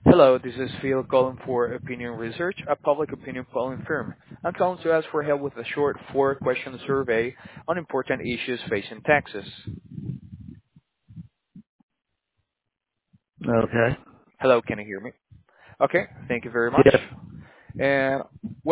Hello, this is Phil calling for Opinion Research, a public opinion polling firm. I'm calling to ask for help with a short four-question survey on important issues facing Texas. Okay. Hello, can you hear me? Okay, thank you very much. Yes. And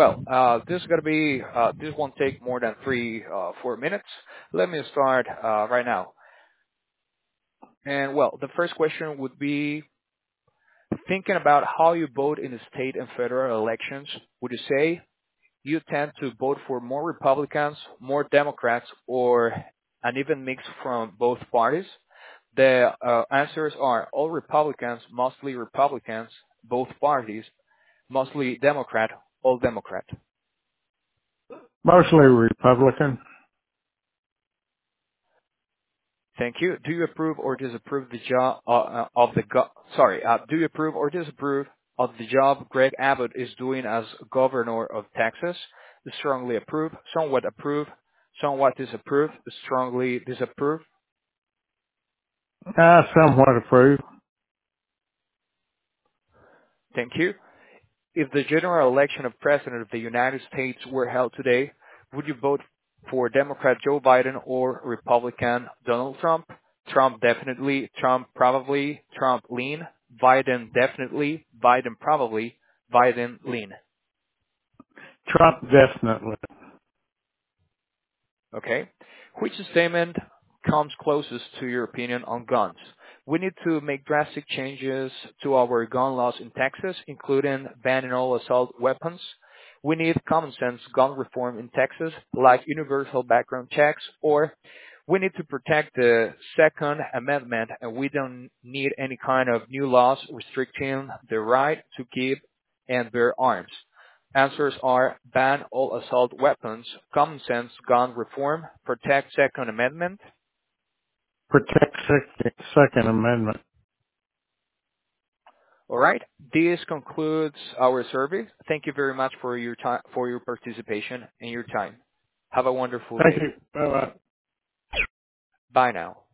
this won't take more than 4 minutes. Let me start right now. And the first question would be thinking about how you vote in the state and federal elections. Would you say you tend to vote for more Republicans, more Democrats, or an even mix from both parties? The answers are all Republicans, mostly Republicans, both parties, mostly Democrat, all Democrat. Mostly Republican. Thank you. Do you approve or disapprove the job Do you approve or disapprove of the job Greg Abbott is doing as governor of Texas? Strongly approve, somewhat disapprove, strongly disapprove. Somewhat approve. Thank you. If the general election of President of the United States were held today, would you vote for Democrat Joe Biden or Republican Donald Trump? Trump definitely, Trump probably, Trump lean, Biden definitely, Biden probably, Biden lean. Trump definitely. Okay. Which statement comes closest to your opinion on guns? We need to make drastic changes to our gun laws in Texas, including banning all assault weapons. We need common sense gun reform in Texas, like universal background checks, or we need to protect the Second Amendment and we don't need any kind of new laws restricting the right to keep and bear arms. Answers are ban all assault weapons, common sense gun reform, protect Second Amendment. Protect Second Amendment. All right. This concludes our survey. Thank you very much for your time, for your participation and your time. Have a wonderful Thank day. you. Bye bye. Bye now.